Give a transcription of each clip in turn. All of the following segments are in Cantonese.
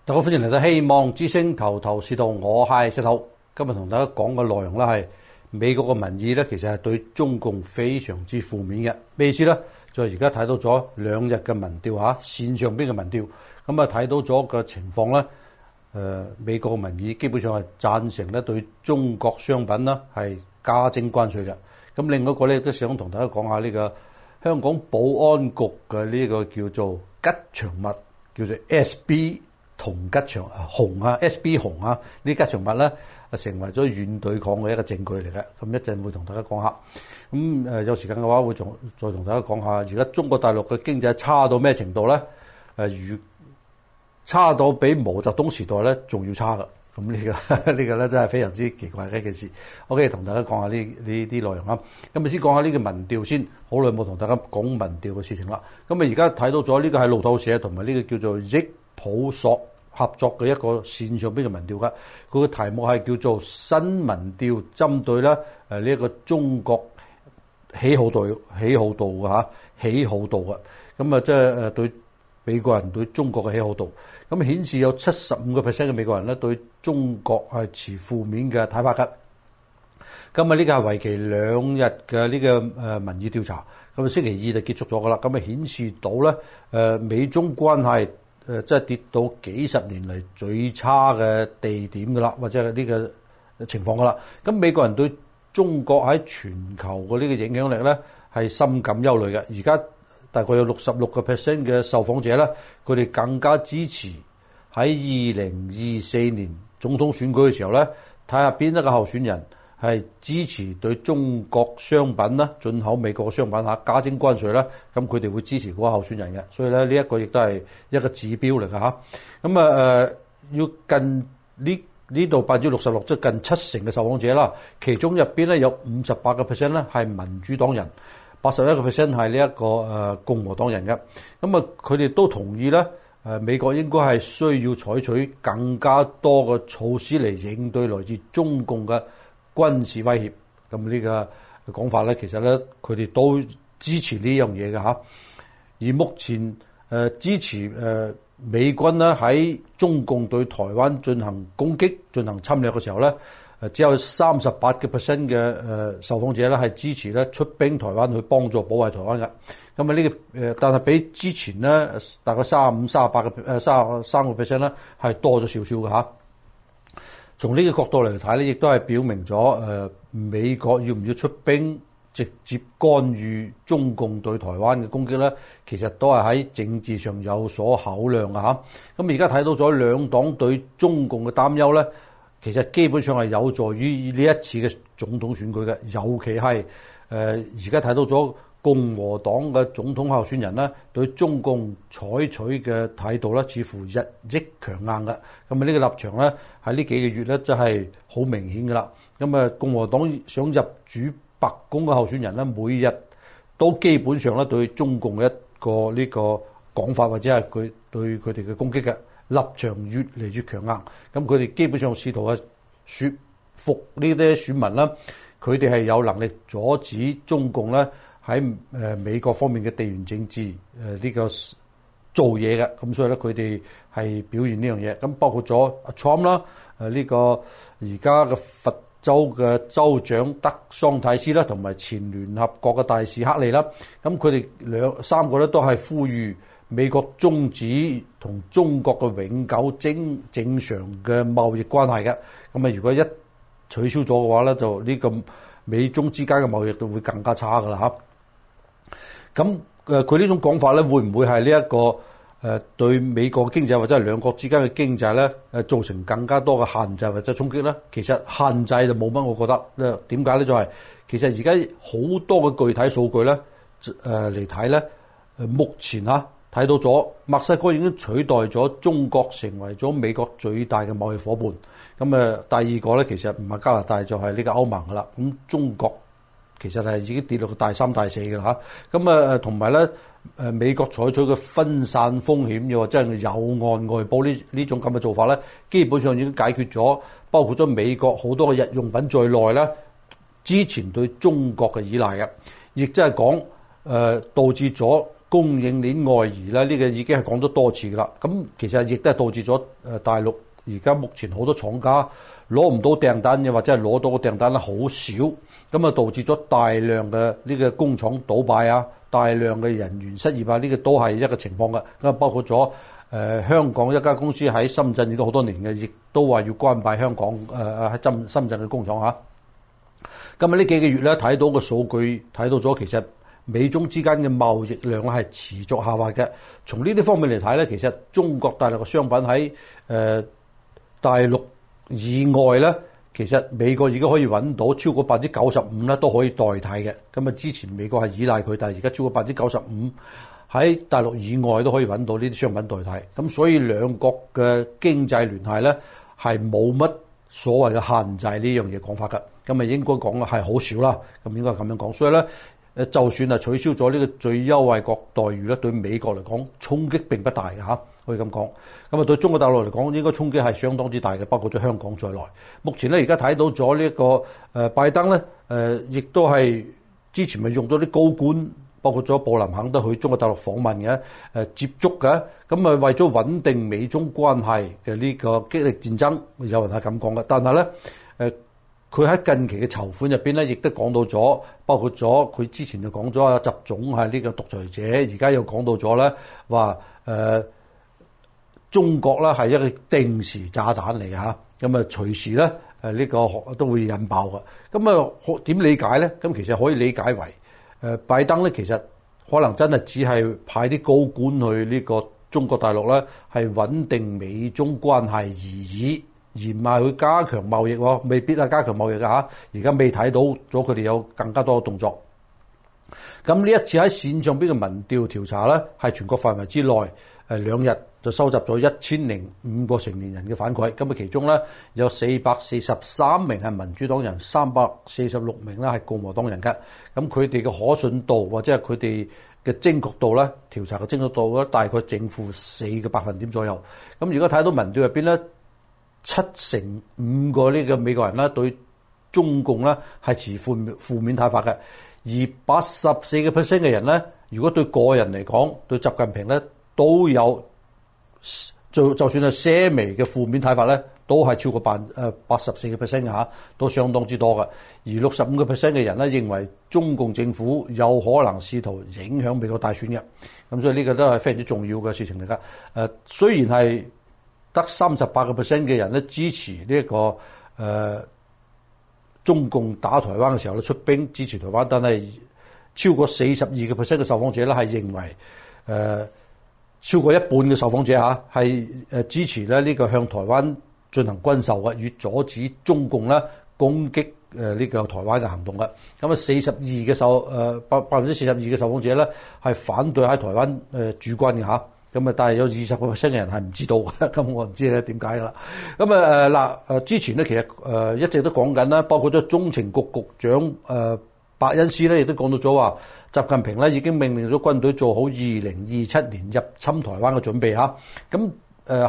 大家歡迎嚟到希望之聲頭頭是道，我係石頭。今日同大家講嘅內容咧係美國嘅民意咧，其實係對中共非常之負面嘅。咩意思咧？就係而家睇到咗2日嘅民調嚇，線上邊嘅民調，咁啊睇到咗個情況咧，美國嘅民意基本上係贊成咧對中國商品啦係加徵關稅嘅。咁另外一個咧都想同大家講下呢個香港保安局嘅呢個叫做吉祥物，叫做 SB 同吉祥紅啊 ，SB 紅啊，呢吉祥物咧成為咗軟對抗嘅一個證據嚟嘅。咁一陣會同大家講下。咁有時間嘅話會再同大家講下，而家中國大陸嘅經濟差到咩程度咧？如差到比毛澤東時代咧仲要差㗎。咁呢個咧真係非常之奇怪嘅一件事。OK，同大家講下呢啲內容啊。咁先講下呢個民調先。好耐冇同大家講民調嘅事情啦。咁而家睇到咗呢個係路透社同埋呢個叫做益普索合作嘅一個線上邊嘅民調㗎。佢嘅題目係叫做新民調針對咧呢一個中國喜好度嘅嚇，喜好度嘅。咁啊即係對美國人對中國嘅喜好度。咁顯示有75%嘅美國人咧對中國係持負面嘅睇法㗎。今日呢個係為期2日嘅呢個民意調查，咁啊星期二就結束咗㗎啦。咁啊顯示到咧美中關係即係跌到幾十年嚟最差嘅地點㗎啦，或者係呢個情況㗎啦。咁美國人對中國喺全球嘅呢個影響力咧係深感憂慮嘅。而家大概有66%嘅受訪者咧，佢哋更加支持喺2024年總統選舉嘅時候咧，睇下邊一個候選人係支持對中國商品啦、進口美國嘅商品加徵關稅啦，咁佢哋會支持嗰個候選人嘅。所以咧呢一個亦都係一個指標嚟㗎嚇。咁要近呢度66%，即係近70%嘅受訪者啦，其中入邊咧有58%咧係民主黨人。81% 係呢一個共和黨人嘅。咁啊佢哋都同意咧美國應該係需要採取更加多嘅措施嚟應對來自中共嘅軍事威脅。咁呢個講法咧，其實咧佢哋都支持呢樣嘢嘅嚇。而目前支持美軍咧喺中共對台灣進行攻擊、進行侵略嘅時候咧，只有38% 嘅受訪者咧係支持咧出兵台灣去幫助保衛台灣嘅。咁啊呢個但係比之前咧大概33%咧係多咗少少嘅嚇。從呢個角度嚟睇咧，亦都係表明咗美國要唔要出兵直接干預中共對台灣嘅攻擊咧，其實都係喺政治上有所考量嘅嚇。咁而家睇到咗兩黨對中共嘅擔憂咧，其實基本上係有助於呢一次嘅總統選舉嘅，尤其係而家睇到咗共和黨嘅總統候選人咧，對中共採取嘅態度咧，似乎日益強硬嘅。咁啊，呢個立場咧喺呢幾個月咧，真係好明顯㗎啦。咁啊，共和黨想入主白宮嘅候選人咧，每日都基本上咧對中共嘅一個呢個講法或者係佢對佢哋嘅攻擊嘅立場越嚟越強硬。咁佢哋基本上試圖係說服呢啲選民啦，佢哋係有能力阻止中共咧喺美國方面嘅地緣政治呢個做嘢嘅。咁所以咧佢哋係表現呢樣嘢。咁包括咗阿 Trump 啦，呢個而家嘅佛州嘅州長德桑蒂斯啦，同埋前聯合國嘅大使克利啦。咁佢哋三個咧都係呼籲美國終止同中國嘅永久正常嘅貿易關係嘅。咁啊，如果一取消咗嘅話咧，就呢個美中之間嘅貿易都會更加差㗎啦嚇。咁佢呢種講法咧，會唔會係呢一個對美國經濟或者係兩國之間嘅經濟咧造成更加多嘅限制或者衝擊咧？其實限制就冇乜，我覺得點解咧？就係其實而家好多嘅具體數據咧嚟睇咧，目前睇到咗墨西哥已經取代咗中國成為咗美國最大嘅貿易夥伴。咁第二個咧，其實唔係加拿大就係呢個歐盟㗎啦。咁中國其實係已經跌落個第3、第4㗎啦嚇。咁同埋咧美國採取嘅分散風險又或者係有岸外保呢種咁嘅做法咧，基本上已經解決咗，包括咗美國好多嘅日用品在內咧，之前對中國嘅依賴嘅，亦即係講導致咗供應鏈外移啦，呢個已經係講咗多次噶啦。咁其實亦都係導致咗大陸而家目前好多廠家攞唔到訂單嘅，或者係攞到個訂單咧好少，咁啊導致咗大量嘅呢個工廠倒閉啊，大量嘅人員失業啊，呢個都係一個情況嘅。咁啊包括咗香港一家公司喺深圳已經好多年嘅，亦都話要關閉香港喺深圳嘅工廠嚇。咁啊呢幾個月咧睇到個數據，睇到咗其實美中之間嘅貿易量咧係持續下滑嘅。從呢啲方面嚟睇咧，其實中國大陸嘅商品喺大陸以外咧，其實美國已經可以揾到超過95%咧都可以代替嘅。咁啊，之前美國係依賴佢，但係而家超過95%喺大陸以外都可以揾到呢啲商品代替。咁所以兩國嘅經濟聯繫咧係冇乜所謂嘅限制呢樣嘢講法㗎。咁啊應該講係好少啦。咁應該咁樣講。所以咧就算係取消咗呢個最優惠國待遇咧，對美國嚟講衝擊並不大嘅嚇。可以咁講，咁啊對中國大陸嚟講，應該衝擊係相當之大嘅，包括咗香港在內。目前咧，而家睇到咗呢一個拜登咧，亦都係之前咪用咗啲高官，包括咗布林肯都去中國大陸訪問嘅，接觸嘅。咁啊為咗穩定美中關係嘅呢個激烈戰爭，有人係咁講嘅。但係咧，佢喺近期嘅籌款入邊咧，亦都講到咗，包括咗佢之前就講咗啊，習總係呢個獨裁者，而家又講到咗咧話中國咧係一個定時炸彈嚟嘅嚇，咁啊隨時咧呢個都會引爆嘅。咁啊點理解咧？咁其實可以理解為拜登咧其實可能真係只係派啲高官去呢個中國大陸咧，係穩定美中關係而已，而唔係去加強貿易喎，未必係加強貿易嘅嚇。而家未睇到咗佢哋有更加多嘅動作。咁呢一次喺線上邊嘅民調調查咧，係全國範圍之內2日就收集咗1005個成年人嘅反饋。咁啊其中咧有443名係民主黨人，346名咧係共和黨人嘅。咁佢哋嘅可信度或者係佢哋嘅精確度咧，調查嘅精確度咧大概正負4個百分點左右。咁如果睇到民調入邊咧，7成5個呢個美國人咧對中共咧係持負面睇法嘅。而84% 嘅人咧，如果對個人嚟講，對習近平咧都有就算係些微嘅負面睇法咧，都係超過84% 嘅嚇，都相當之多嘅。而65% 嘅人咧認為中共政府有可能試圖影響美國大選嘅。咁所以呢個都係非常之重要嘅事情嚟㗎。雖然係得38% 嘅人咧支持呢一個中共打台灣嘅時候咧出兵支持台灣，但係超過42% 嘅受訪者咧係認為超過一半嘅受訪者嚇係支持咧呢個向台灣進行軍售嘅，以阻止中共咧攻擊呢個台灣嘅行動嘅。咁啊42%嘅受訪者咧係反對喺台灣駐軍嘅嚇。咁啊，但係有20% 嘅人係唔知道嘅，咁我唔知咧點解㗎啦。咁之前咧其實一直都講緊啦，包括咗中情局局長伯恩斯咧，亦都講到咗話，習近平咧已經命令咗軍隊做好2027年入侵台灣嘅準備嚇。咁喺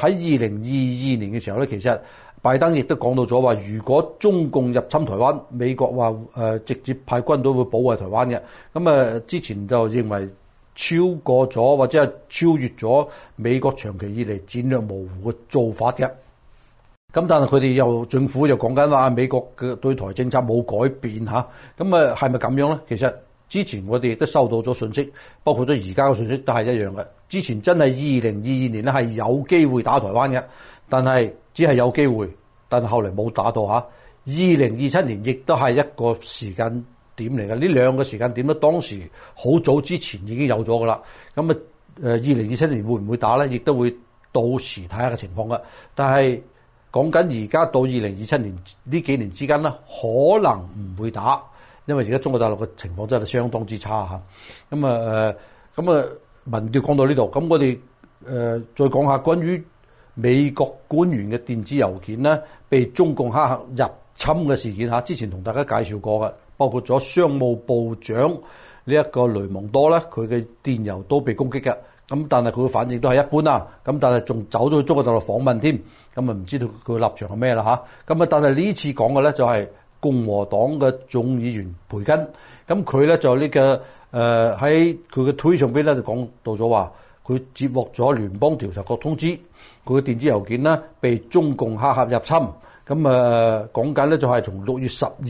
2022年嘅時候咧，其實拜登亦都講到咗話，如果中共入侵台灣，美國話直接派軍隊會保衛台灣嘅。咁之前就認為超過咗或者係超越咗美國長期以嚟戰略模糊嘅做法嘅。咁但係佢哋政府又講緊話美國嘅對台政策冇改變嚇。咁係咪咁樣咧？其實之前我哋亦都收到咗信息，包括咗而家嘅信息都係一樣嘅。之前真係2022年咧係有機會打台灣嘅，但係只係有機會，但係後嚟冇打到嚇。2027年亦都係一個時間點嚟嘅，呢兩個時間點咧，當時好早之前已經有咗噶啦。咁2027年會唔會打咧？亦都會到時睇下嘅情況嘅。但係講緊而家到2027年呢幾年之間咧，可能唔會打，因為而家中國大陸嘅情況真係相當之差嚇。民調講到呢度，咁我哋再講下關於美國官員嘅電子郵件咧被中共黑客入侵嘅事件嚇。之前同大家介紹過嘅。包括咗商務部長呢一個雷蒙多咧，佢嘅電郵都被攻擊嘅。咁但係佢嘅反應都係一般啦。咁但係仲走咗去中國大陸訪問添。咁唔知道佢嘅立場係咩啦嚇。咁但係呢次講嘅咧就係共和黨嘅眾議員培根。咁佢咧就呢個喺佢嘅推上邊咧就講到咗話，佢接獲咗聯邦調查局通知，佢嘅電子郵件咧被中共黑客入侵。咁講緊咧就係從6月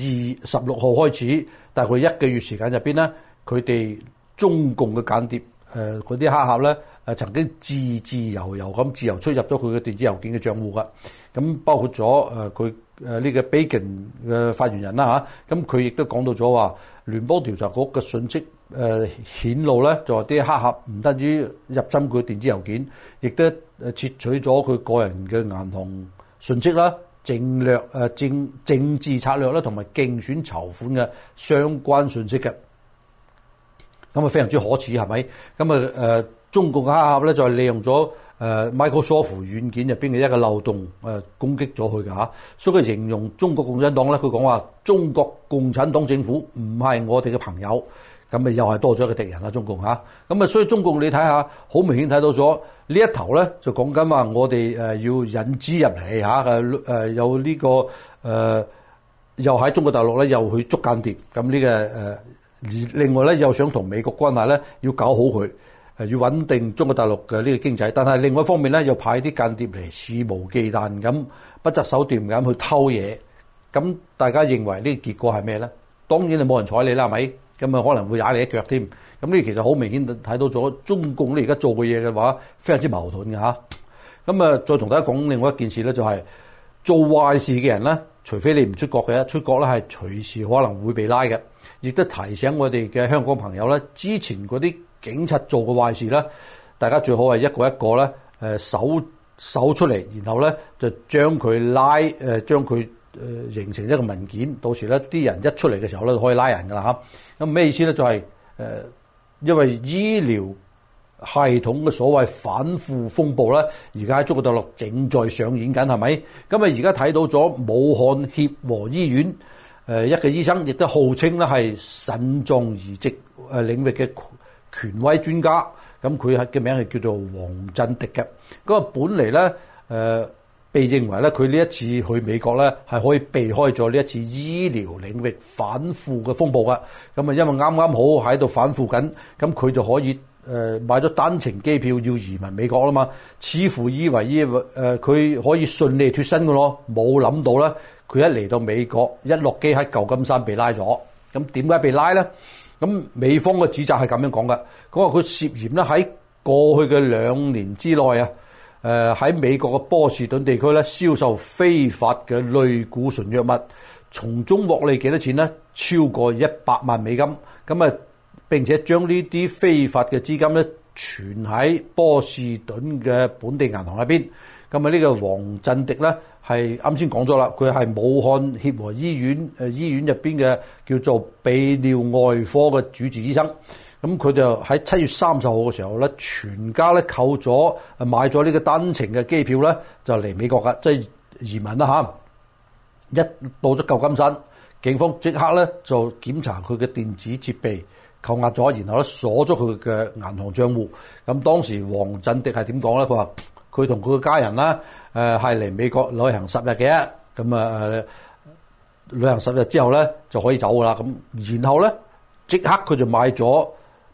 16號開始，大概1個月時間入邊咧，佢哋中共嘅間諜嗰啲黑客咧曾經自由咁自由出入咗佢嘅電子郵件嘅賬戶噶。咁包括咗佢呢個 Bacon 嘅發言人啦嚇，咁佢亦都講到咗話，聯邦調查局嘅訊息顯露咧，就話啲黑客唔單止入侵佢電子郵件，亦都竊取咗佢個人嘅銀行訊息啦、政治策略啦，同埋競選籌款嘅相關訊息嘅。咁啊非常之可恥係咪？咁中共嘅黑客咧就係利用咗Microsoft 軟件入邊嘅一個漏洞攻擊咗佢㗎嚇，所以佢形容中國共產黨咧，佢講話中國共產黨政府唔係我哋嘅朋友，咁咪又係多咗一個敵人啦，中共嚇。咁所以中共你睇下，好明顯睇到咗呢一頭咧，就講緊話我哋要引資入嚟嚇，有呢個又喺中國大陸咧又去捉間諜，咁呢個另外咧又想同美國關係咧要搞好佢。要穩定中國大陸嘅呢個經濟，但係另外一方面咧，又派啲間諜嚟肆無忌憚咁不擇手段咁去偷嘢。咁大家認為呢個結果係咩咧？當然係冇人睬你啦，係咪？咁可能會踩你一腳添。咁呢其實好明顯睇到咗中共你而家做嘅嘢嘅話，非常之矛盾嘅嚇。咁再同大家講另外一件事咧，就係做壞事嘅人咧，除非你唔出國嘅，出國咧係隨時可能會被拉嘅。亦都提醒我哋嘅香港朋友咧，之前嗰啲警察做嘅壞事咧，大家最好係一個一個咧搜出嚟，然後咧就將佢將佢形成一個文件，到時咧啲人一出嚟嘅時候咧就可以拉人噶啦嚇。咁咩意思咧？就係因為醫療系統嘅所謂反腐風暴咧，而家喺中國大陸正在上演緊，係咪？咁而家睇到咗武漢協和醫院一個醫生，亦都號稱咧係腎臟移植領域嘅權威專家，咁佢嘅名係叫做黃振迪嘅。咁本嚟咧被認為咧佢呢一次去美國咧係可以避開咗呢一次醫療領域反腐嘅風暴噶。咁因為啱啱好喺度反腐緊，咁佢就可以買咗單程機票要移民美國啦嘛。似乎以為佢可以順利脫身嘅咯，冇諗到咧佢一嚟到美國一落機喺舊金山被拉咗。咁點解被拉咧？咁美方嘅指責係咁樣講嘅，佢話佢涉嫌咧喺過去嘅2年之內啊，喺美國嘅波士頓地區咧銷售非法嘅類固醇藥物，從中獲利幾多錢咧？超過100萬美金。咁並且將呢啲非法嘅資金咧存喺波士頓嘅本地銀行入邊。咁呢個黃振迪咧係啱先講咗啦，佢係武漢協和醫院入邊嘅叫做泌尿外科嘅主治醫生。咁佢就喺7月30號嘅時候咧，全家咧購咗買咗呢個單程嘅機票咧，就嚟美國噶，即係移民啦嚇。一到咗舊金山，警方即刻咧就檢查佢嘅電子設備，扣押咗，然後咧鎖咗佢嘅銀行帳戶。咁當時黃振迪係點講咧？佢話佢同佢嘅家人啦，係嚟美國旅行10日嘅，咁旅行10日之後咧就可以走噶啦。咁然後咧即刻佢就買咗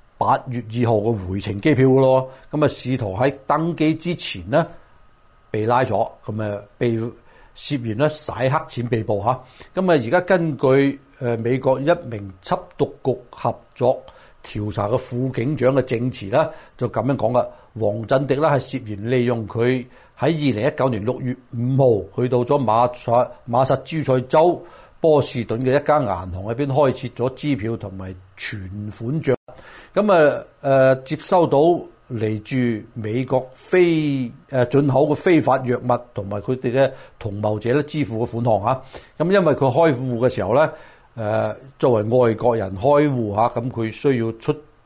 8月2號嘅回程機票咯。咁試圖喺登機之前咧被拉咗，咁被涉嫌咧洗黑錢被捕嚇。咁而家根據美國一名緝毒局合作調查嘅副警長嘅證詞咧，就咁樣講噶。黃振迪咧係涉嫌利用佢喺2019年6月5號去到咗馬薩諸塞州波士頓嘅一家銀行入邊開設咗支票同埋存款帳。咁接收到嚟自美國進口嘅非法藥物同埋佢哋嘅同謀者咧支付嘅款項嚇。咁因為佢開戶嘅時候咧，作為外國人開戶嚇，咁佢需要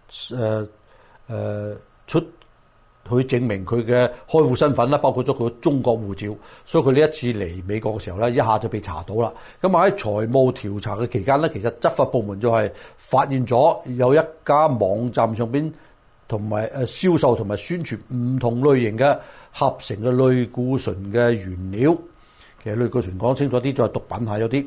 出去證明佢嘅開戶身份啦，包括咗佢嘅中國護照。所以佢呢一次嚟美國嘅時候咧，一下就被查到啦。咁喺財務調查嘅期間咧，其實執法部門就係發現咗有一家網站上邊同埋銷售同埋宣傳唔同類型嘅合成嘅類固醇嘅原料。其實類固醇講清楚啲就係毒品係有啲。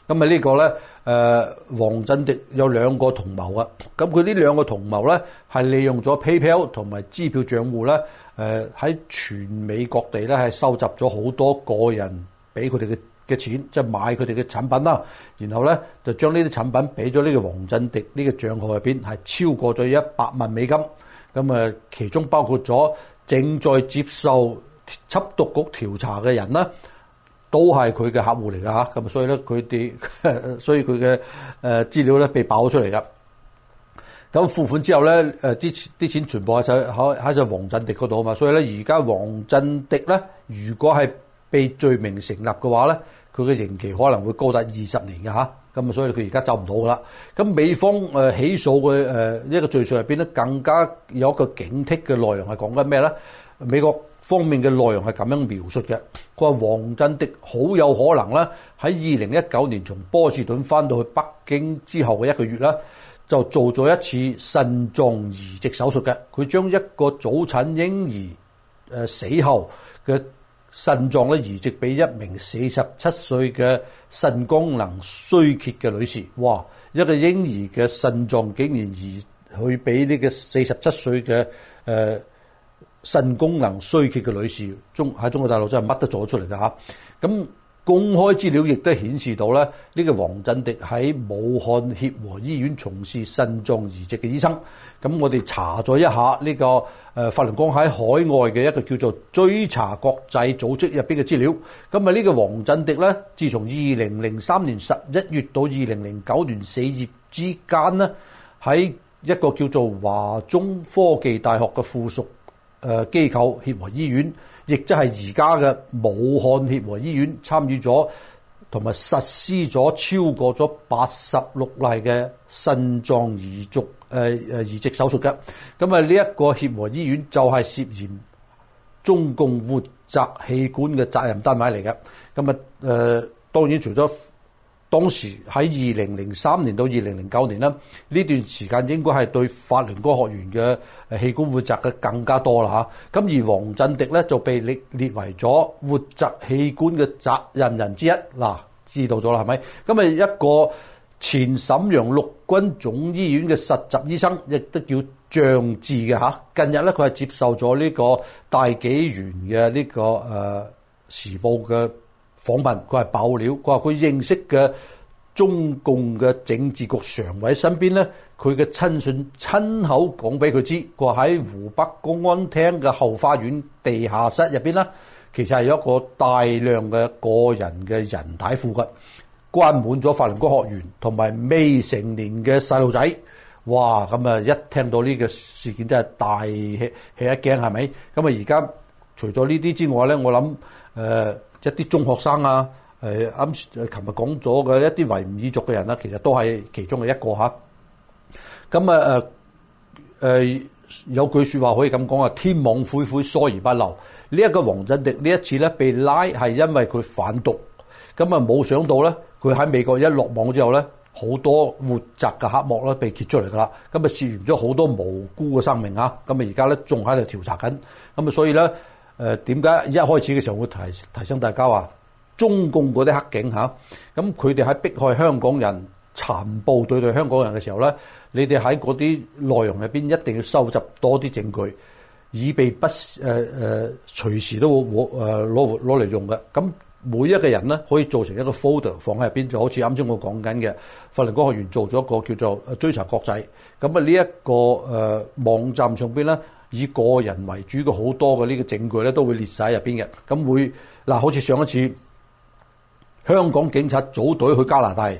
咁啊呢個咧黃振迪有兩個同謀啊，咁佢呢兩個同謀咧係利用咗 PayPal 同埋支票帳戶咧喺全美各地咧係收集咗好多個人俾佢哋嘅錢，即係買佢哋嘅產品啦，然後咧就將呢啲產品俾咗呢個黃振迪呢個帳號入邊，係超過咗100萬美金。咁啊，其中包括咗正在接受緝毒局調查嘅人啦，都係佢嘅客戶嚟㗎嚇。咁所以咧佢嘅資料咧被爆咗出嚟㗎。咁付款之後咧，啲錢全部喺咗黃振迪嗰度啊嘛。所以咧，而家黃振迪咧，如果係被罪名成立嘅話咧，佢嘅刑期可能會高達20年嘅嚇。咁所以佢而家走唔到噶啦。咁美方起訴嘅一個罪述入邊咧，更加有一個警惕嘅內容係講緊咩咧？美國方面嘅內容係咁樣描述嘅。佢話黃振迪好有可能咧喺2019年從波士頓翻到去北京之後嘅1個月啦，就做咗一次腎臟移植手術嘅。佢將一個早產嬰兒死後嘅腎臟咧移植俾一名47歲嘅腎功能衰竭嘅女士。哇！一個嬰兒嘅腎臟竟然移去俾呢個47歲嘅腎功能衰竭嘅女士，喺中國大陸真係乜都做得出嚟㗎嚇。咁公開資料亦都顯示到咧，呢個黃振迪喺武漢協和醫院從事腎臟移植嘅醫生。咁我哋查咗一下呢個法輪功喺海外嘅一個叫做追查國際組織入邊嘅資料。咁啊呢個黃振迪咧，自從2003年11月到2009年4月之間呢，喺一個叫做華中科技大學嘅附屬機構協和醫院，亦即係而家嘅武漢協和醫院，參與咗同埋實施咗超過咗86例嘅腎臟移植手術嘅。咁啊呢一個協和醫院就係涉嫌中共活摘器官嘅責任單位嚟嘅。咁啊當然除咗當時喺2003年到2009年啦，呢段時間應該係對法輪功學員嘅器官活摘嘅更加多啦嚇。咁而黃振迪咧就被列為咗活摘器官嘅責任人之一。嗱，知道咗啦係咪？咁啊一個前瀋陽陸軍總醫院嘅實習醫生，亦都叫張志嘅嚇。近日咧佢係接受咗呢個大紀元嘅呢個時報嘅訪問，佢係爆料，佢話佢認識嘅中共嘅政治局常委身邊咧，佢嘅親信親口講俾佢知，佢話喺湖北公安廳嘅後花園地下室入邊咧，其實係有一個大量嘅個人嘅人體庫嘅，關滿咗法輪功學員同埋未成年嘅細路仔。哇！咁啊，一聽到呢個事件真係大吃一驚，係咪？咁啊，而家除咗呢啲之外咧，我諗一啲中學生啊，琴日講咗嘅一啲維吾爾族嘅人啦，其實都係其中嘅一個嚇。咁有句説話可以咁講啊，天網恢恢，疏而不漏。呢一個黃振迪呢一次咧被拉係因為佢販毒，咁啊冇想到咧，佢喺美國一落網之後咧，好多活摘嘅黑幕咧被揭出嚟㗎啦。咁啊涉嫌咗好多無辜嘅生命啊。咁啊而家咧仲喺度調查緊。咁啊所以咧點解一開始嘅時候會提醒大家話，中共嗰啲黑警嚇，咁佢哋喺迫害香港人、殘暴對待香港人嘅時候咧，你哋喺嗰啲內容入邊一定要收集多啲證據，以備隨時都會攞嚟用嘅。咁每一個人咧可以做成一個 folder 放喺入邊，就好似啱先我講緊嘅法輪功學員做咗一個叫做追查國際。咁啊呢一個網站上邊咧，以個人為主嘅好多嘅呢個證據咧，都會列晒喺入邊嘅。咁會嗱，好似上一次香港警察組隊去加拿大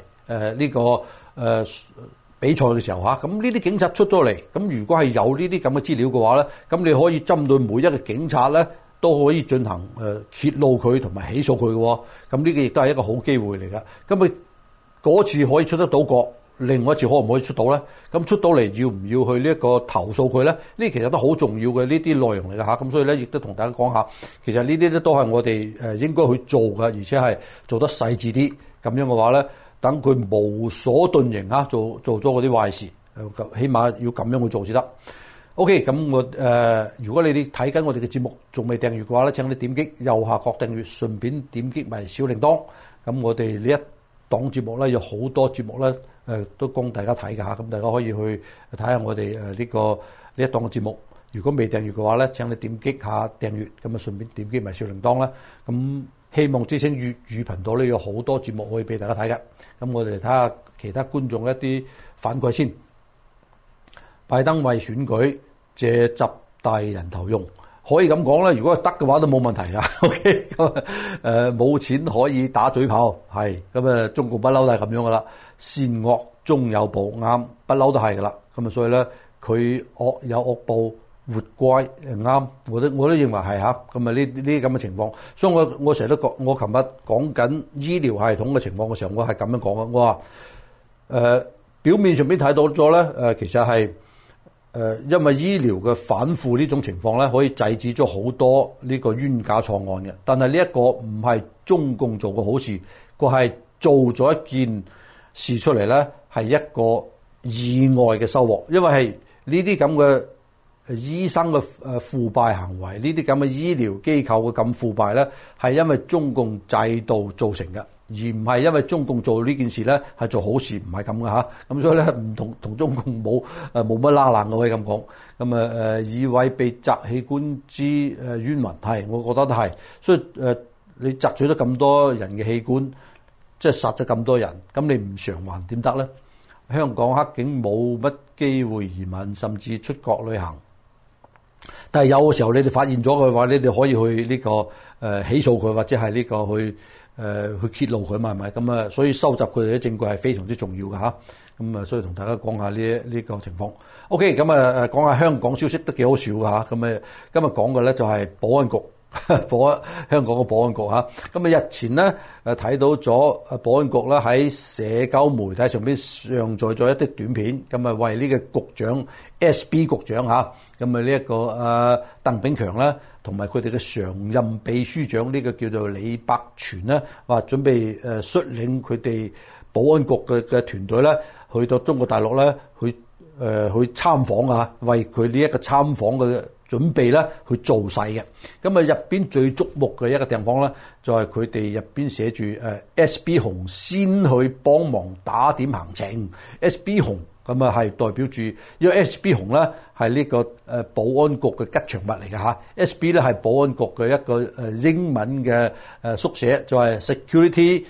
比賽嘅時候嚇，咁呢啲警察出咗嚟，咁如果係有呢啲咁嘅資料嘅話咧，咁你可以針對每一個警察咧，都可以進行揭露佢同埋起訴佢嘅。咁呢個亦都係一個好機會嚟㗎。咁佢嗰次可以出得到國，另外一次可唔可以出到咧？咁出到嚟要唔要去呢一個投訴佢咧？呢其實都好重要嘅呢啲內容嚟㗎嚇。咁所以咧，亦都同大家講下，其實呢啲咧都係我哋應該去做嘅，而且係做得細緻啲。咁樣嘅話咧，等佢無所遁形嚇，做咗嗰啲壞事，起碼要咁樣去做先得。OK， 咁如果你哋睇緊我哋嘅節目仲未訂閱嘅話咧，請你點擊右下角訂閱，順便點擊埋小鈴鐺。咁我哋呢一檔節目咧，有好多節目咧都供大家睇㗎嚇，咁大家可以去睇下我哋呢一檔嘅節目。如果未訂閱嘅話咧，請你點擊下訂閱，咁啊順便點擊埋小鈴鐺啦。咁希望之聲粵語頻道咧有好多節目可以俾大家睇嘅。咁我哋嚟睇下其他觀眾一啲反饋先。拜登為選舉借習大人頭用，可以咁講啦。如果得嘅話都冇問題㗎。OK， 冇錢可以打嘴炮，係咁啊。中共不嬲都係咁樣噶啦，善惡終有報，啱不嬲都係噶啦。咁啊，所以咧佢惡有惡報。活乖啱，我都認為係嚇，咁啊呢啲咁嘅情況，所以我成日都講，我琴日講緊醫療系統嘅情況嘅時候，我係咁樣講嘅，我話表面上邊睇到咗咧，其實係因為醫療嘅反腐呢種情況咧，可以制止咗好多呢個冤假錯案嘅，但係呢一個唔係中共做嘅好事，佢係做咗一件事出嚟咧，係一個意外嘅收穫，因為係呢啲咁嘅。醫生嘅腐敗行為，呢啲咁嘅醫療機構嘅咁腐敗咧，係因為中共制度造成嘅，而唔係因為中共做呢件事咧係做好事，唔係咁嘅嚇。咁所以咧唔同中共冇乜拉冷嘅可以咁講。咁議委被摘器官之冤魂係，我覺得都係。所以你摘取咗咁多人嘅器官，即係殺咗咁多人，咁你唔償還點得咧？香港黑警冇乜機會移民，甚至出國旅行。但係有嘅時候，你哋發現咗嘅話，你哋可以去呢個起訴佢，或者係呢個去揭露佢嘛，係咪？咁啊，所以收集佢哋嘅證據係非常之重要嘅嚇。咁啊，所以同大家講下呢個情況。OK，咁啊講下香港消息都幾好笑嘅嚇。咁啊，今日講嘅咧就係保安局。香港嘅保安局嚇，咁啊日前咧睇到咗保安局咧喺社交媒體上邊上載咗一啲短片，咁啊為呢個局長 SB 局長嚇，咁啊呢一個鄧炳強咧，同埋佢哋嘅常任秘書長呢個叫做李百全咧，話準備率領佢哋保安局嘅團隊咧，去到中國大陸咧去參訪啊，為佢呢一個參訪嘅準備咧去造勢嘅。咁啊入邊最矚目嘅一個地方咧，就係佢哋入邊寫住SB 紅先去幫忙打點行程。SB 紅咁啊係代表住，因為 SB 紅咧係呢個保安局嘅吉祥物嚟嘅嚇。SB 咧係保安局嘅一個英文嘅縮寫，就係 Security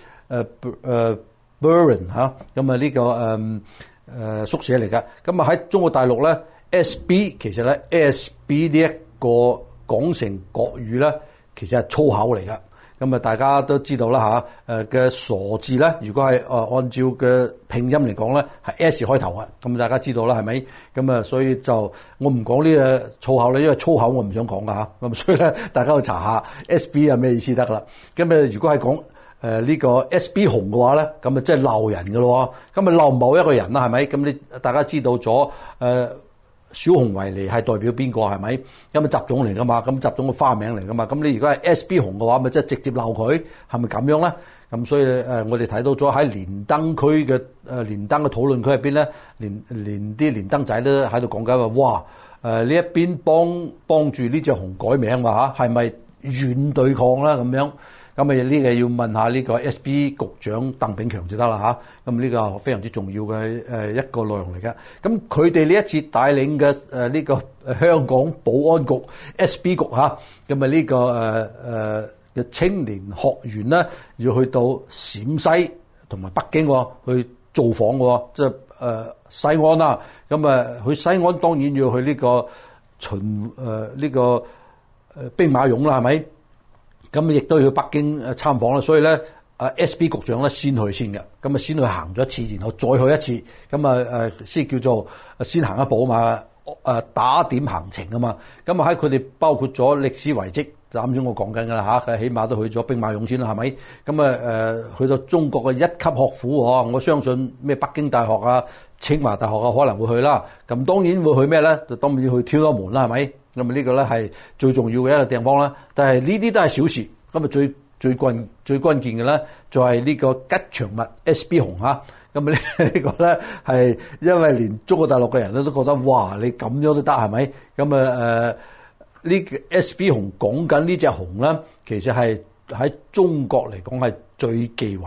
Bureau 嚇。咁啊呢個縮寫嚟㗎。咁啊喺中國大陸咧。SB 其實咧 SB 呢一個講成國語咧，其實係粗口嚟㗎。咁啊，大家都知道啦嚇。嘅傻字咧，如果係按照嘅拼音嚟講咧，係 S 開頭嘅。咁大家知道啦，係咪？咁啊，所以就我唔講呢個粗口咧，因為粗口我唔想講㗎嚇。咁所以咧，大家去查下 SB 係咩意思得㗎啦。咁啊，如果係講呢個 SB 紅嘅話咧，咁啊即係鬧人㗎咯。咁啊鬧某一個人啦，係咪？咁你大家知道咗小熊維尼係代表邊個係咪？咁啊習總嚟噶嘛，咁習總個花名嚟噶嘛。咁你如果係 SB 紅嘅話，咪即係直接鬧佢，係咪咁樣咧？咁所以我哋睇到咗喺連登區嘅連登嘅討論區入邊咧，連啲連登仔都喺度講緊話，哇！呢一邊幫住呢隻熊改名話嚇，係咪軟對抗啦咁樣？咁啊呢個要問下呢個 SB 局長鄧炳強就得啦嚇。咁呢個非常之重要嘅一個內容嚟嘅。咁佢哋呢一次帶領嘅呢個香港保安局 SB 局嚇，咁啊呢個嘅青年學員咧要去到陝西同埋北京去造訪喎，即係西安啦。咁啊去西安當然要去呢個呢個兵馬俑啦，係咪？咁亦都要去北京參訪啦，所以咧，SB 局長咧先去先嘅，咁啊先去行咗一次，然後再去一次，咁啊先叫做先行一步啊嘛，打點行程啊嘛，咁啊喺佢哋包括咗歷史遺跡，就啱先我講緊噶啦嚇，佢起碼都去咗兵馬俑先啦，係咪？咁啊去到中國嘅一級學府喎，我相信咩北京大學啊、清華大學啊可能會去啦，咁當然會去咩咧？就當然要去天安門啦，係咪？咁啊呢個咧係最重要嘅一個地方啦，但係呢啲都係小事。咁啊最關鍵嘅咧，就係呢個吉祥物 SB 紅嚇。咁啊呢個咧係因為連中國大陸嘅人咧都覺得哇，你咁樣都得係咪？咁啊呢個 SB 紅講緊呢隻紅咧，其實係喺中國嚟講係最忌諱嘅。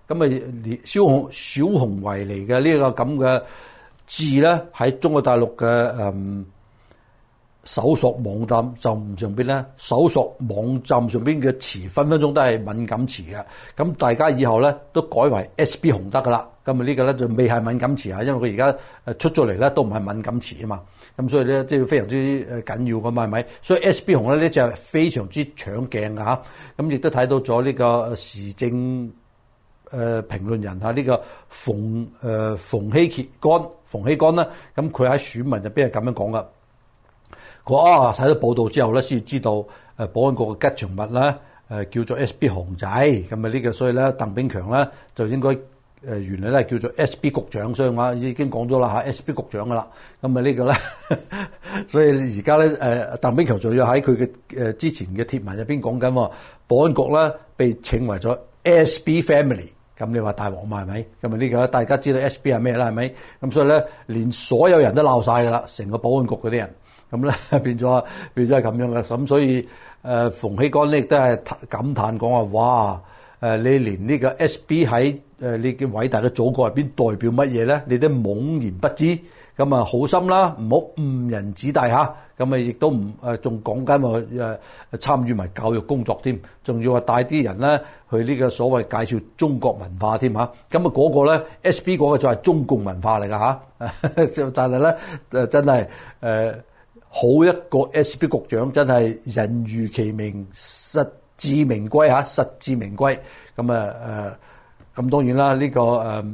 咁啊小熊維尼嘅呢個咁嘅字咧，喺中國大陸嘅搜索網站上邊咧，搜索網站上邊嘅詞分分鐘都係敏感詞嘅。咁大家以後咧都改為 SB 熊得噶啦。咁啊呢個咧就未係敏感詞啊，因為佢而家出咗嚟咧都唔係敏感詞啊嘛。咁所以咧即係非常之緊要噶嘛，係咪？所以 SB 熊咧呢隻係非常之搶鏡噶嚇。咁亦都睇到咗呢個時政評論人嚇呢個馮睎乾啦。咁佢喺選文入邊係咁樣講噶。佢睇到報道之後咧，先知道保安局嘅吉祥物咧叫做 SB 熊仔，咁啊呢個所以咧鄧炳強咧就應該原來咧叫做 SB 局長，所以我已經講咗啦嚇 SB 局長噶啦，咁啊呢個咧，所以而家咧鄧炳強仲要喺佢嘅之前嘅貼文入邊講緊喎，保安局咧被稱為咗 SB Family， 咁你話大鑊嘛係咪？咁啊呢個咧大家知道 SB 係咩啦係咪？咁所以咧連所有人都鬧晒噶啦，成個保安局嗰啲人。咁咧變咗係咁樣嘅，咁所以馮睎乾咧亦都係感嘆講話，哇！你連呢個 SB 喺你嘅偉大嘅祖國入邊代表乜嘢咧？你都懵然不知，咁啊好心啦，唔好誤人子弟嚇，咁啊亦都唔仲講緊話參與埋教育工作添，仲要話帶啲人咧去呢個所謂介紹中國文化添嚇，咁啊嗰個咧 SB 嗰個就係中共文化嚟㗎嚇，但係咧真係好一個 SB 局長真係人如其名，實至名歸嚇，實至名歸。咁咁當然啦，呢個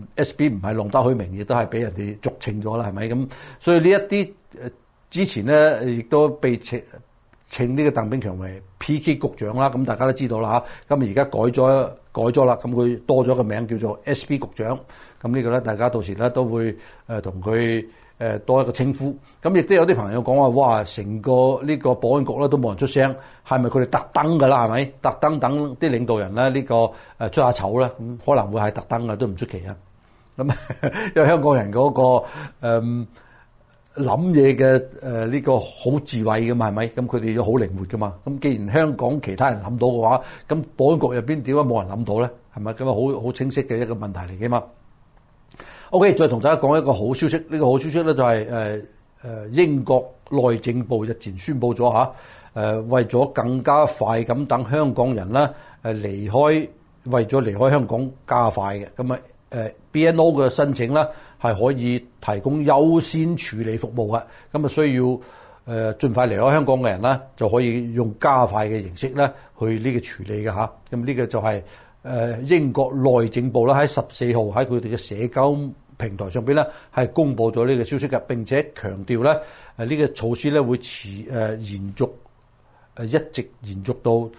SB 唔係浪得虛名，亦都係俾人哋俗稱咗啦，係咪咁？所以呢一啲之前咧，亦都被稱呢個鄧炳強為 PK 局長啦。咁大家都知道啦嚇。咁而家改咗啦，咁佢多咗個名叫做 SB 局長。咁呢個咧，大家到時咧都會同佢多一個稱呼。咁亦都有啲朋友講話，哇！成個呢個保安局咧都冇人出聲，係咪佢哋特登㗎啦？係咪特登等啲領導人咧呢個出下醜咧？咁可能會係特登嘅，都唔出奇啊！咁因為香港人嗰個諗嘢嘅呢個好智慧㗎嘛，係咪？咁佢哋要好靈活㗎嘛。咁既然香港其他人諗到嘅話，咁保安局入邊點解冇人諗到咧？係咪咁啊？好清晰嘅一個問題嚟嘅嘛。OK， 再同大家講一個好消息。呢個好消息咧就係英國內政部日前宣布咗為咗更加快咁等香港人咧為咗離開香港加快嘅，咁BNO 嘅申請咧係可以提供優先處理服務嘅，咁啊需要盡快離開香港嘅人咧就可以用加快嘅形式咧去呢個處理嘅嚇。咁呢個就係英國內政部咧喺14號喺佢哋嘅社交平台上邊咧係公布咗呢個消息嘅，並且強調咧呢個措施咧會延續一直延續到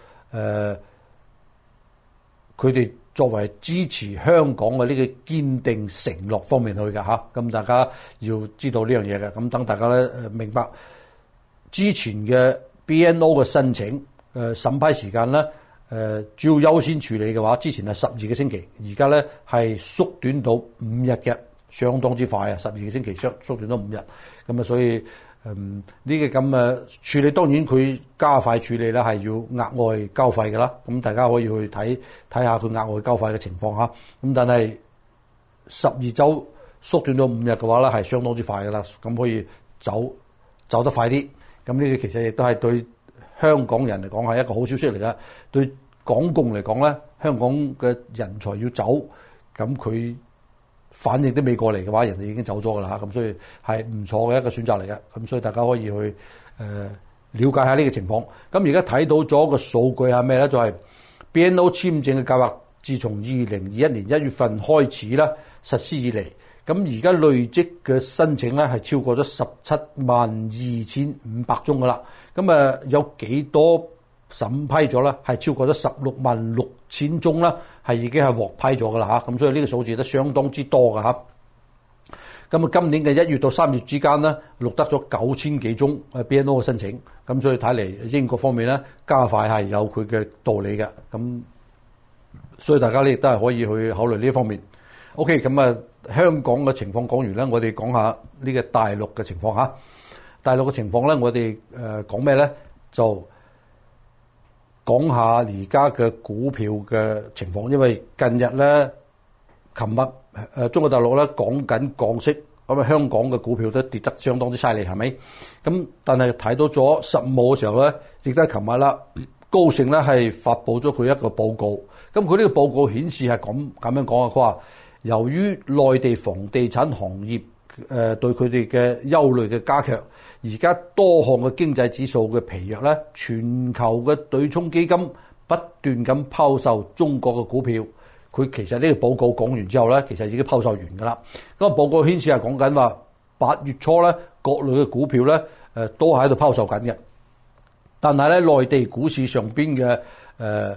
佢哋作為支持香港嘅呢個堅定承諾方面去嘅嚇。咁大家要知道呢樣嘢嘅，咁等大家咧明白之前嘅 BNO 嘅申請審批時間咧。主要優先處理嘅話，之前係12個星期，而家咧係縮短到5日嘅，相當之快啊！12個星期縮短到5日，咁啊，所以呢個咁嘅處理，當然佢加快處理咧係要額外交費㗎啦。咁大家可以去睇下佢額外交費嘅情況嚇。咁但係12週縮短到5日嘅話咧，係相當之快㗎啦。咁可以走得快啲。咁呢個其實亦都係對香港人嚟講係一個好消息嚟㗎，對港共嚟講咧，香港嘅人才要走，咁佢反應都未過嚟嘅話，人哋已經走咗㗎啦，咁所以係唔錯嘅一個選擇嚟嘅，咁所以大家可以去了解下呢個情況。咁而家睇到咗個數據係咩咧？就係 BNO 簽證嘅計劃，自從2021年1月份開始啦實施以嚟，咁而家累積嘅申請咧係超過咗172500宗㗎啦。咁有幾多審批咗咧？係超過咗166000宗啦，係已經係獲批咗㗎啦嚇。咁所以呢個數字都相當之多㗎嚇。咁今年嘅1月到3月之間咧，錄得咗9000幾宗BNO 嘅申請。咁所以睇嚟英國方面咧加快係有佢嘅道理嘅。咁所以大家咧亦都係可以去考慮呢一方面。OK， 咁香港嘅情況講完咧，我哋講下呢個大陸嘅情況嚇。大陸嘅情況咧，我哋講咩咧？就講下而家嘅股票嘅情況，因為近日咧琴日中國大陸咧講緊降息，咁香港嘅股票都跌得相當之犀利，係咪？咁但係睇到咗15號嘅時候咧，亦都係琴日啦，高盛咧係發布咗佢一個報告。咁佢呢個報告顯示係咁樣講啊，佢話由於內地房地產行業對佢哋嘅憂慮嘅加強，而家多項嘅經濟指數嘅疲弱咧，全球嘅對沖基金不斷咁拋售中國嘅股票。佢其實呢個報告講完之後咧，其實已經拋售完㗎啦。咁個報告顯示係講緊話8月初咧，各類嘅股票咧都喺度拋售緊嘅。但係咧，內地股市上邊嘅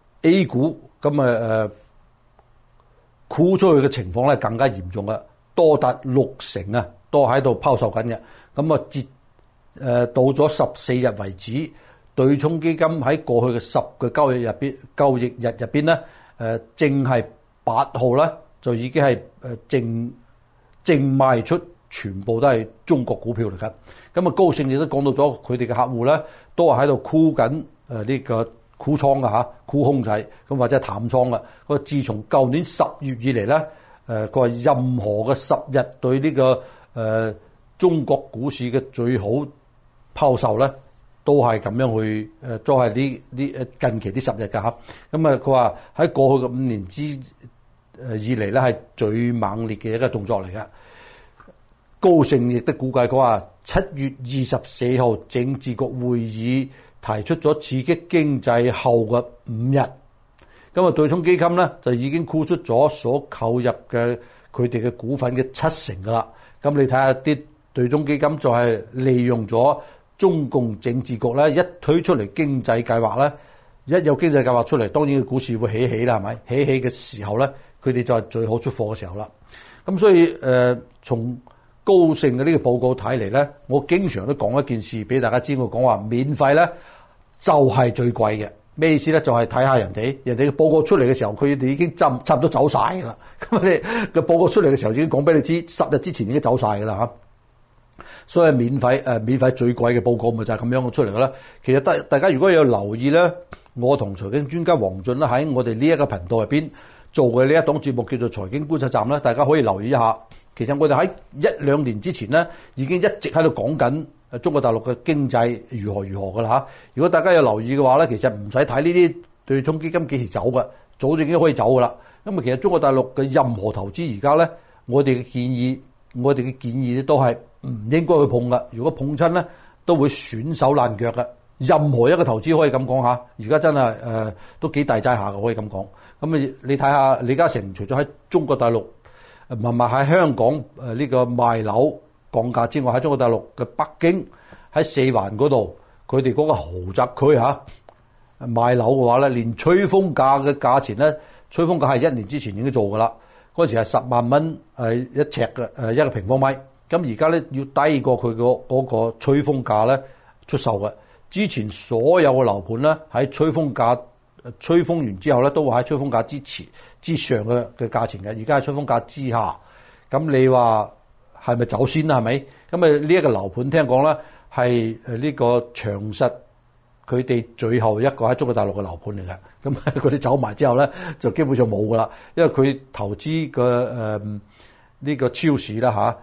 A 股咁沽出去嘅情況咧更加嚴重嘅，多達60%啊，都喺度拋售緊嘅。咁啊，到咗14日為止，對沖基金喺過去嘅10個交易日入邊咧。淨係8號咧，就已經係淨賣出全部都係中國股票嚟㗎。咁啊，高盛亦都講到咗，佢哋嘅客戶咧都係喺度沽緊呢個沽倉㗎嚇，沽空仔咁或者係淡倉㗎。佢自從舊年10月以嚟咧，佢話任何嘅10日對呢個中國股市嘅最好拋售咧。都係咁樣去，都係呢近期呢10日㗎嚇。咁啊，佢話喺過去嘅5年以嚟咧，係最猛烈嘅一個動作嚟嘅。高盛亦都估計，佢話7月24號政治局會議提出咗刺激經濟後嘅5日，咁啊，對沖基金咧就已經沽出咗所購入嘅佢哋嘅股份嘅70%㗎啦。咁你睇下啲對沖基金就係利用咗。中共政治局咧一推出嚟經濟計劃咧，一有經濟計劃出嚟，當然個股市會起啦，係咪？起嘅時候咧，佢哋就係最好出貨嘅時候啦。咁所以從高盛嘅呢個報告睇嚟咧，我經常都講一件事俾大家知，我講話免費咧就係最貴嘅。咩意思咧？就係睇下人哋嘅報告出嚟嘅時候，佢哋已經差唔多走晒㗎啦。咁你個報告出嚟嘅時候已經講俾你知，10日之前已經走晒㗎啦嚇。所以免費最貴嘅報告咪就係咁樣出嚟嘅啦。其實大家如果有留意咧，我同財經專家黃進咧喺我哋呢一個頻道入邊做嘅呢一檔節目叫做財經觀察站咧，大家可以留意一下。其實我哋喺1-2年之前咧已經一直喺度講緊中國大陸嘅經濟如何㗎啦嚇。如果大家有留意嘅話咧，其實唔使睇呢啲對沖基金幾時走嘅，早就已經可以走㗎啦。因為其實中國大陸嘅任何投資而家咧，我哋嘅建議咧都係唔應該去碰㗎，如果碰親咧，都會損手爛腳㗎。任何一個投資可以咁講下，而家真係都幾大劑下嘅，可以咁講。咁你睇下李嘉誠，除咗喺中國大陸唔係喺香港呢個賣樓降價之外，喺中國大陸嘅北京喺四環嗰度，佢哋嗰個豪宅區嚇賣樓嘅話咧，連吹風價嘅價錢咧，吹風價係1年之前已經做㗎啦。嗰陣時係10萬蚊一尺嘅一個平方米。咁而家咧要低過佢嗰個吹風價咧出售嘅。之前所有嘅樓盤咧喺吹風完之後咧，都會喺吹風價之上嘅價錢嘅。而家係吹風價之下，咁你話係咪走先啦？係咪？咁啊呢一個樓盤聽講咧係呢個長實佢哋最後一個喺中國大陸嘅樓盤嚟嘅。咁佢哋走埋之後咧，就基本上冇噶啦，因為佢投資嘅呢個超市啦嚇。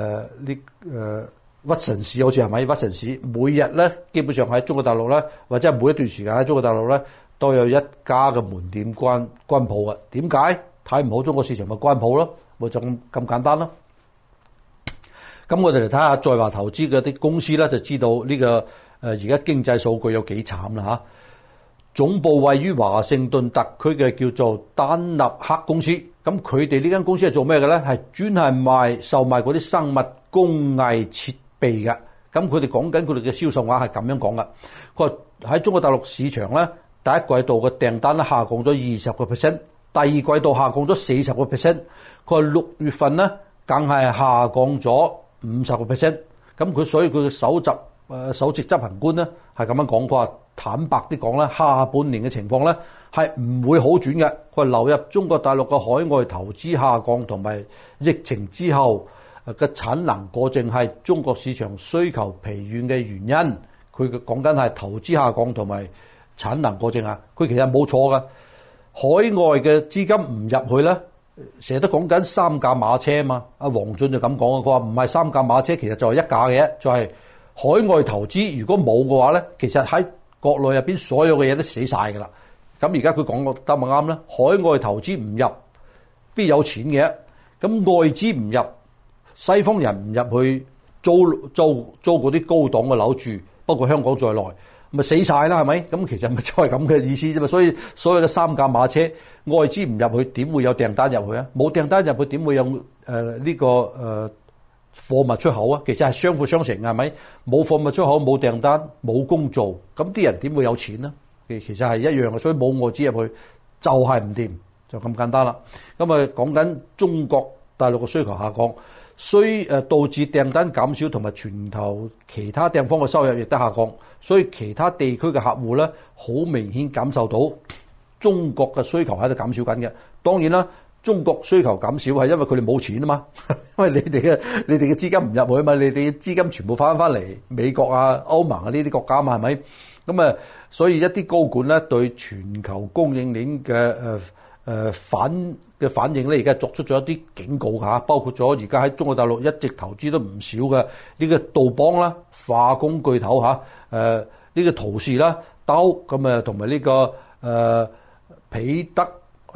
屈臣氏好似係咪？屈臣氏每日咧基本上喺中國大陸咧，或者係每一段時間喺中國大陸咧，都有一家嘅門店關鋪嘅。點解？睇唔好中國市場咪關鋪咯，咪就咁簡單咯。咁我哋嚟睇下在華投資嘅啲公司咧，就知道呢個而家經濟數據有幾慘啦嚇。總部位於華盛頓特區嘅叫做丹納克公司，咁佢哋呢間公司係做咩嘅咧？係專係售賣嗰啲生物工藝設備嘅。咁佢哋講緊佢哋嘅銷售額係咁樣講嘅。佢話喺中國大陸市場咧，第一季度嘅訂單咧下降咗20%，第二季度下降咗40%。佢話6月份咧更係下降咗50%。咁所以佢嘅首席執行官咧係咁樣講，佢話坦白啲講咧，下半年嘅情況咧係唔會好轉嘅。佢話流入中國大陸嘅海外投資下降同埋疫情之後嘅產能過剩係中國市場需求疲軟嘅原因。佢講緊係投資下降同埋產能過剩啊，佢其實冇錯嘅。海外嘅資金唔入去咧， 成日都講緊三駕馬車啊嘛，阿黃俊就咁講啊，佢話唔係三駕馬車，其實就係一架嘅，就係海外投資如果冇嘅話咧，其實喺國內入邊所有嘅嘢都死晒㗎啦。咁而家佢講個得咪啱咧？海外投資唔入，邊有錢嘅？咁外資唔入，西方人唔入去租嗰啲高檔嘅樓住，包括香港在內，咪死晒啦，係咪？咁其實咪就係咁嘅意思啫嘛。所以所有嘅三駕馬車，外資唔入去，點會有訂單入去啊？冇訂單入去，點會有呢個貨物出口啊？其實係相輔相成，係咪？冇貨物出口，冇訂單，冇工做，咁啲人點會有錢呢？其實係一樣嘅，所以冇外資入去就係唔掂，就咁簡單啦。咁啊講緊中國大陸嘅需求下降，導致訂單減少，同埋全球其他地方嘅收入亦都下降，所以其他地區嘅客戶咧，好明顯感受到中國嘅需求喺度減少緊嘅。當然啦，中國需求減少係因為佢哋冇錢啊嘛，因為你哋嘅資金唔入去啊嘛，你哋嘅資金全部翻嚟美國啊、歐盟啊呢啲國家嘛，係咪？咁啊，所以一啲高管咧對全球供應鏈嘅反應咧，而家作出咗一啲警告嚇，包括咗而家喺中國大陸一直投資都唔少嘅呢個杜邦啦、化工巨頭嚇，呢個陶氏啦、刀咁啊，同埋呢個彼得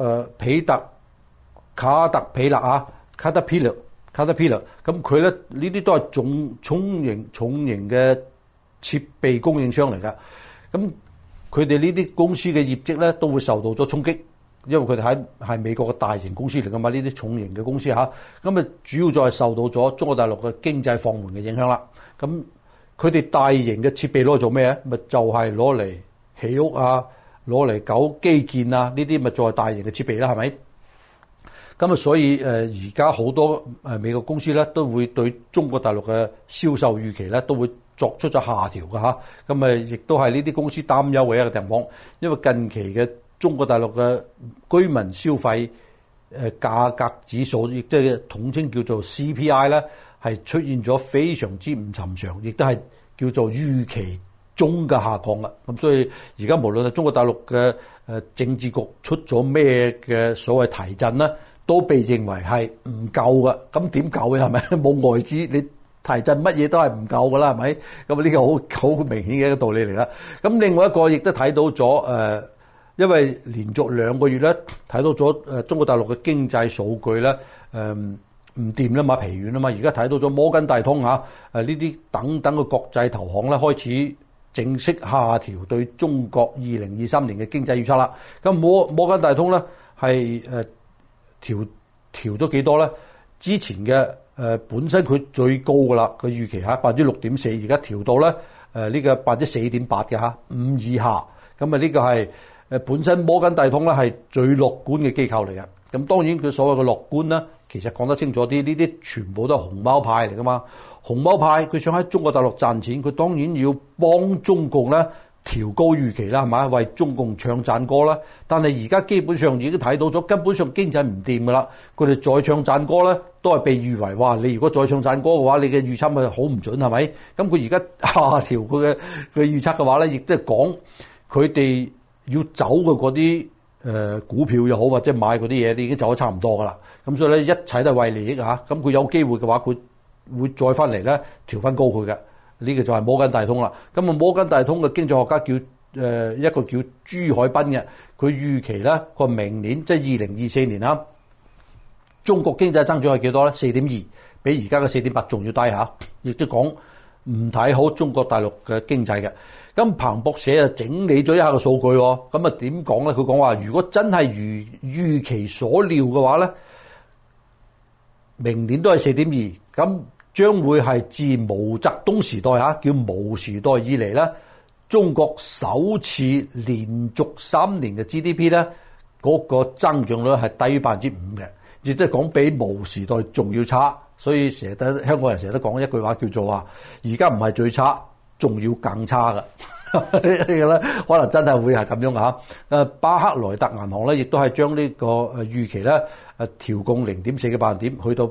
卡特彼勒啊 Caterpillar，咁佢咧呢啲都係重型嘅設備供應商嚟㗎，咁佢哋呢啲公司嘅業績咧都會受到咗衝擊，因為佢哋係美國嘅大型公司嚟㗎嘛，呢啲重型嘅公司嚇，咁啊主要就係受到咗中國大陸嘅經濟放緩嘅影響啦。咁佢哋大型嘅設備攞嚟做咩啊？咪就係攞嚟起屋啊，攞嚟搞基建啊，呢啲咪就係大型嘅設備啦，係咪？咁啊，所以而家好多美國公司咧都會對中國大陸嘅銷售預期咧都會作出咗下調嘅嚇。咁啊，亦都係呢啲公司擔憂嘅一個地方，因為近期嘅中國大陸嘅居民消費價格指數，亦即係統稱叫做 CPI 咧，係出現咗非常之唔尋常，亦都係叫做預期中嘅下降啦。咁所以而家無論係中國大陸嘅政治局出咗咩嘅所謂提振咧，都被認為係唔夠嘅。咁點夠嘅係咪？冇外資，你提振乜嘢都係唔夠㗎啦，係咪？咁呢個好明顯嘅一個道理嚟啦。咁另外一個亦都睇到咗因為連續2個月咧睇到咗中國大陸嘅經濟數據咧唔掂啦嘛，疲軟啦嘛。而家睇到咗摩根大通呢啲等等嘅國際投行咧開始正式下調對中國2023年嘅經濟預測啦。咁摩根大通咧係調咗幾多咧？之前嘅本身佢最高噶啦，佢預期6.4%，而家調到咧呢個4.8%嘅5以下。咁啊呢個係本身摩根大通咧係最樂觀嘅機構嚟嘅。咁當然佢所謂嘅樂觀咧，其實講得清楚啲，呢啲全部都係熊貓派嚟噶嘛。熊貓派佢想喺中國大陸賺錢，佢當然要幫中共咧調高預期啦，係咪？為中共唱讚歌啦。但係而家基本上已經睇到咗，根本上經濟唔掂噶啦。佢哋再唱讚歌咧，都係被譽為哇！你如果再唱讚歌嘅話，你嘅預測咪好唔準，係咪？咁佢而家下調佢嘅預測嘅話咧，亦都係講佢哋要走嘅嗰啲股票又好，或者買嗰啲嘢，你已經走得差唔多噶啦。咁所以咧，一切都係為利益嚇。咁佢有機會嘅話，佢會再翻嚟咧調翻高佢嘅。呢個就係摩根大通啦。咁啊，摩根大通嘅經濟學家叫一個叫朱海斌嘅，佢預期咧個明年即係2024年啦，中國經濟增長係幾多咧？4.2，比而家嘅4.8仲要低嚇。亦都講唔睇好中國大陸嘅經濟嘅。咁彭博社啊整理咗一下個數據喎。咁啊點講咧？佢講話如果真係如預期所料嘅話咧，明年都係4.2，咁將會係自毛澤東時代叫毛時代以嚟咧，中國首次連續3年嘅 GDP 咧嗰個增長率係低於5%嘅，亦即係講比毛時代仲要差。所以成日都香港人成日都講一句話叫做話，而家唔係最差，仲要更差㗎。呢個咧可能真係會係咁樣嚇。巴克萊特銀行咧亦都係將呢個預期咧調降0.4個百分點，去到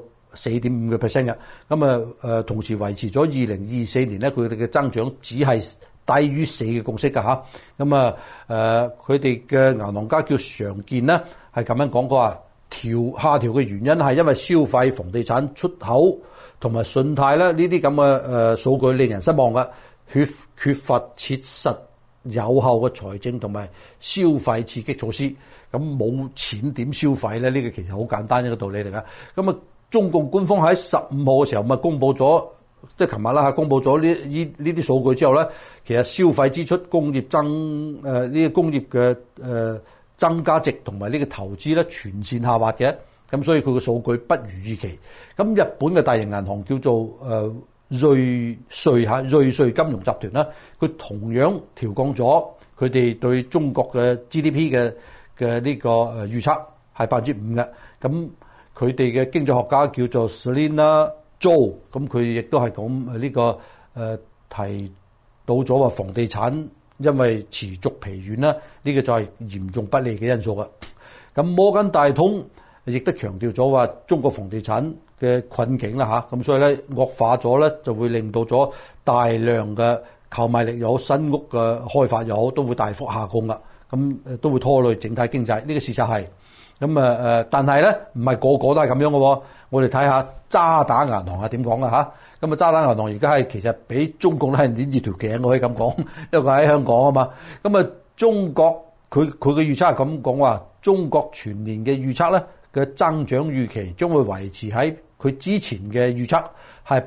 4.5% 嘅。咁同時維持咗2024年咧佢哋嘅增長只係低於4嘅共識㗎嚇。咁佢哋嘅銀行家叫常健咧係咁樣講過話， 下調嘅原因係因為消費、房地產、出口同埋信貸咧呢啲咁嘅數據令人失望嘅，缺乏切實有效嘅財政同埋消費刺激措施。咁冇錢點消費咧？呢個其實好簡單一個道理嚟㗎。咁啊，中共官方喺15號嘅時候咪公佈咗，即係琴日啦嚇，公佈咗呢啲數據之後咧，其實消費支出、工業呢啲工業嘅增加值同埋呢個投資咧全線下滑嘅。咁所以佢嘅數據不如預期。咁日本嘅大型銀行叫做瑞穗金融集團啦，佢同樣調降咗佢哋對中國嘅 GDP 嘅呢個預測係5%嘅。咁佢哋嘅經濟學家叫做 Selina Zhou， 咁佢亦都係講呢個提到咗話房地產因為持續疲軟啦，呢個就係嚴重不利嘅因素嘅。咁摩根大通亦都強調咗話中國房地產嘅困境啦嚇，咁所以咧惡化咗咧就會令到咗大量嘅購買力又好、新屋嘅開發又好都會大幅下降啦，咁都會拖累整體經濟，呢個事實係。咁但係咧唔係個個都係咁樣嘅喎。我哋睇下渣打銀行係點講嘅嚇。咁渣打銀行而家係其實比中國咧係捏住條頸，我可以咁講，因為佢喺香港啊嘛。咁中國佢嘅預測係咁講話，中國全年嘅預測咧嘅增長預期將會維持喺佢之前嘅預測係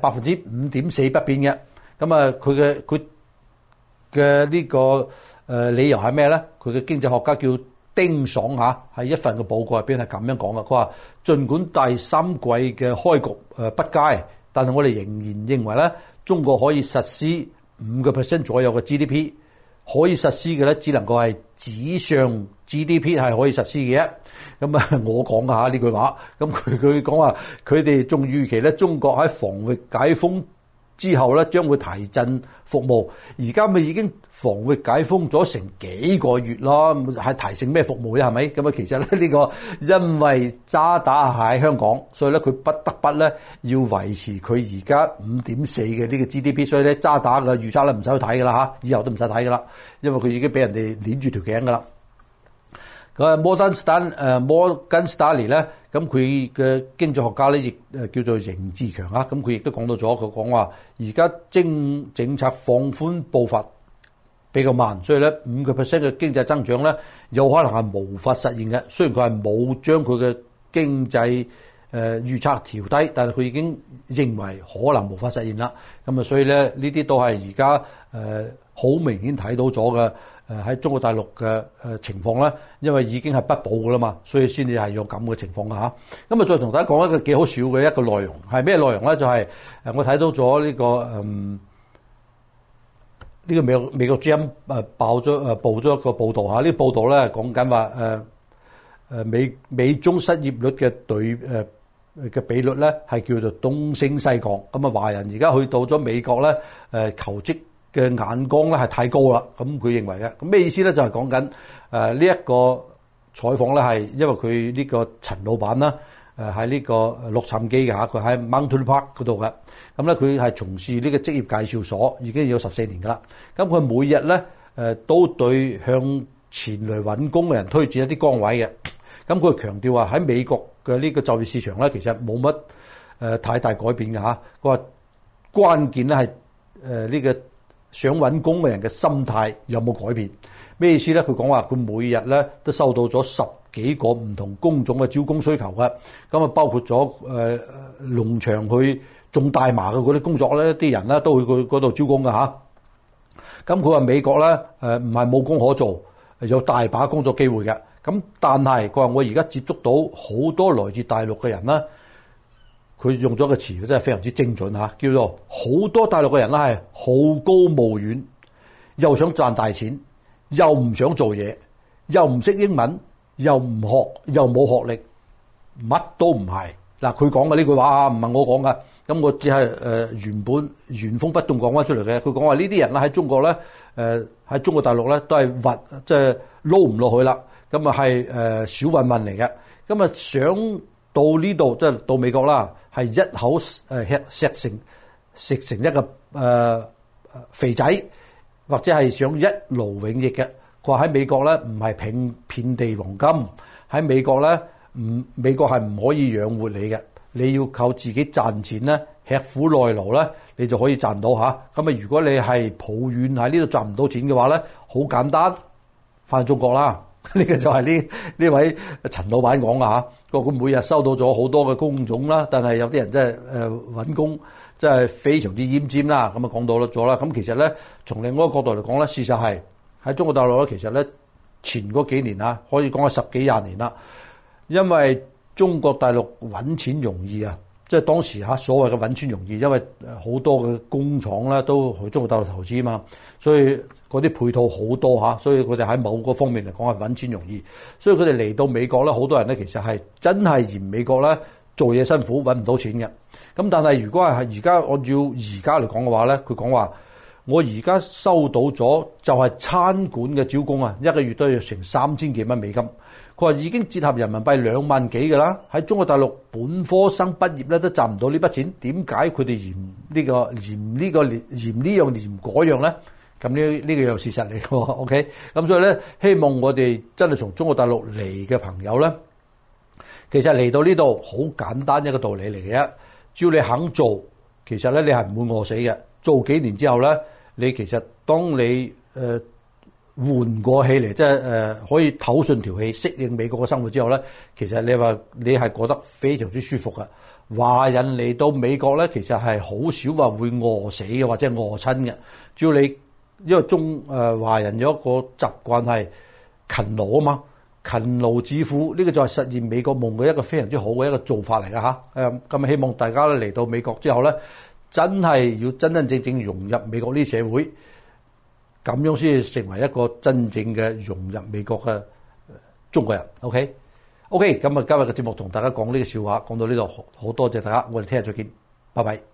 5.4%不變嘅。咁佢嘅呢個理由係咩咧？佢嘅經濟學家叫丁爽嚇，係一份嘅報告入邊係咁樣講嘅。佢話儘管第三季嘅開局不佳，但係我哋仍然認為咧，中國可以實施5% 左右嘅 GDP， 可以實施嘅咧只能夠係紙上 GDP 係可以實施嘅。咁我講下呢句話。咁佢講話佢哋仲預期咧，中國喺防疫解封之後咧，將會提振服務。而家咪已經防疫解封咗成幾個月咯，係提升咩服務啫？係咪？咁其實咧呢個因為渣打喺香港，所以咧佢不得不咧要維持佢而家5.4嘅呢個 GDP， 所以咧渣打嘅預測咧唔使去睇噶啦嚇，以後都唔使睇噶啦，因為佢已經俾人哋捏住條頸噶啦。摩根士丹利咧，咁佢嘅經濟學家咧亦叫做邢志強啊，咁佢亦都講到咗，佢講話而家政策放寬步伐比較慢，所以咧5% 嘅經濟增長咧有可能係無法實現嘅。雖然佢係冇將佢嘅經濟預測調低，但係佢已經認為可能無法實現啦。咁所以咧呢啲都係而家好明顯睇到咗嘅。喺中國大陸嘅情況咧，因為已經係不保㗎啦嘛，所以先至係有咁嘅情況㗎嚇。咁再同大家講一個幾好笑嘅一個內容，係咩內容咧？就係我睇到咗呢個美國 GM 報咗一個報導嚇。呢個報導咧講緊話美中失業率嘅嘅比率咧係叫做東升西降。咁華人而家去到咗美國咧求職嘅眼光咧係太高啦，咁佢認為嘅。咁咩意思咧？就係講緊呢一個採訪咧係因為佢呢個陳老闆啦，喺呢個洛杉磯嘅嚇，佢喺 Mountain Park 嗰度嘅。咁咧佢係從事呢個職業介紹所，已經有14年噶啦。咁佢每日咧都對向前嚟揾工嘅人推薦一啲崗位嘅。咁佢強調話喺美國嘅呢個就業市場咧，其實冇乜太大改變嘅嚇。佢話關鍵咧係呢個想揾工嘅人嘅心態有冇改變？咩意思咧？佢講話佢每日咧都收到咗10幾個唔同工種嘅招工需求嘅，咁包括咗農場去種大麻嘅嗰啲工作咧，啲人咧都去佢嗰度招工嘅嚇。咁佢話美國咧唔係冇工可做，有大把工作機會嘅。咁但係佢話我而家接觸到好多來自大陸嘅人啦。佢用咗個詞真係非常之精準嚇，叫做好多大陸嘅人咧係好高騖遠，又想賺大錢，又唔想做嘢，又唔識英文，又唔學，又冇學歷，乜都唔係。嗱，佢講嘅呢句話唔係我講嘅，咁我只係原封不動講翻出嚟嘅。佢講話呢啲人咧喺中國咧，喺中國大陸咧都係即係撈唔落去啦，咁啊係小混混嚟嘅，咁啊想到呢度即係到美國啦。係一口食成一個肥仔，或者係想一勞永逸嘅。佢話喺美國咧唔係遍地黃金，喺美國咧美國係唔可以養活你嘅，你要靠自己賺錢咧，吃苦耐勞咧，你就可以賺到嚇。咁啊，如果你係抱怨喺呢度賺唔到錢嘅話咧，好簡單，翻中國啦。呢個就係呢位陳老闆講嘅嚇。佢每日收到咗好多嘅工種啦，但係有啲人真係揾工真係非常之奄尖啦。咁啊講到咗啦。咁其實咧，從另外一個角度嚟講咧，事實係喺中國大陸咧，其實咧前嗰幾年啊，可以講係10幾20年啦。因為中國大陸揾錢容易啊，即係當時嚇所謂嘅揾錢容易，因為好多嘅工廠咧都去中國大陸投資啊嘛，所以嗰啲配套好多嚇，所以佢哋喺某個方面嚟講係揾錢容易，所以佢哋嚟到美國咧，好多人咧其實係真係嫌美國咧做嘢辛苦，揾唔到錢嘅。咁但係如果係而家按照而家嚟講嘅話咧，佢講話我而家收到咗就係餐館嘅招工啊，一個月都要成3000幾蚊美金。佢話已經折合人民幣2萬幾㗎啦。喺中國大陸本科生畢業咧都賺唔到呢筆錢，點解佢哋嫌呢樣嫌嗰樣咧？咁呢個又事實嚟喎。OK， 咁所以咧，希望我哋真係從中國大陸嚟嘅朋友咧，其實嚟到呢度好簡單一個道理嚟嘅啫。只要你肯做，其實咧你係唔會餓死嘅。做幾年之後咧，你其實當你換過氣嚟，即係可以唞順條氣，適應美國嘅生活之後咧，其實你話你係覺得非常之舒服嘅。華人嚟到美國咧，其實係好少話會餓死嘅或者餓親嘅。只要你因為華人有一個習慣係勤勞啊嘛，勤勞致富，呢個就係實現美國夢嘅一個非常之好嘅一個做法嚟㗎嚇。咁希望大家咧嚟到美國之後咧，真係要真真正正融入美國呢社會。咁樣先至成為一個真正嘅融入美國嘅中國人。OK，咁啊，今日嘅節目同大家講呢個笑話，講到呢度，好多謝大家，我哋聽日再見，拜拜。